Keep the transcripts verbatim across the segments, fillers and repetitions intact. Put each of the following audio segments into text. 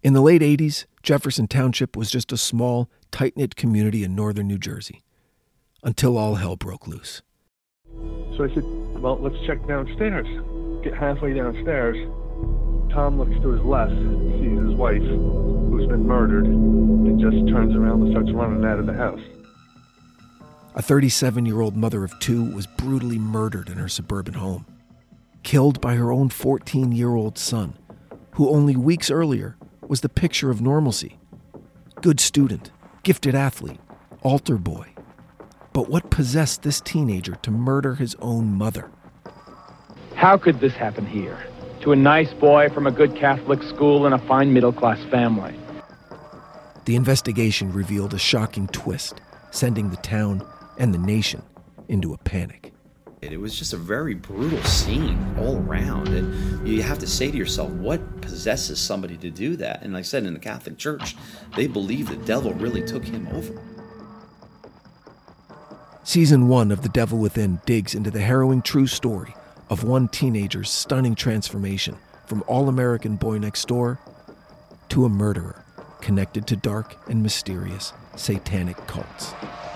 In the late eighties, Jefferson Township was just a small, tight-knit community in northern New Jersey, until all hell broke loose. So I said, well, let's check downstairs. Get halfway downstairs. Tom looks to his left, sees his wife, who's been murdered, and just turns around and starts running out of the house. A thirty-seven-year-old mother of two was brutally murdered in her suburban home, killed by her own fourteen-year-old son, who only weeks earlier was the picture of normalcy. Good student, gifted athlete, altar boy. But what possessed this teenager to murder his own mother? How could this happen here, to a nice boy from a good Catholic school and a fine middle-class family? The investigation revealed a shocking twist, sending the town and the nation into a panic. It was just a very brutal scene all around, and you have to say to yourself, what possesses somebody to do that? And like I said, in the Catholic Church, they believe the devil really took him over. Season one of The Devil Within digs into the harrowing true story of one teenager's stunning transformation from all-American boy next door to a murderer connected to dark and mysterious satanic cults.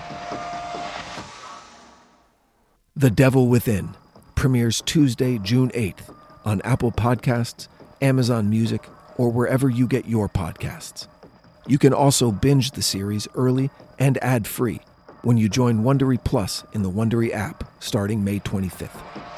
The Devil Within premieres Tuesday, June eighth on Apple Podcasts, Amazon Music, or wherever you get your podcasts. You can also binge the series early and ad-free when you join Wondery Plus in the Wondery app starting May twenty-fifth.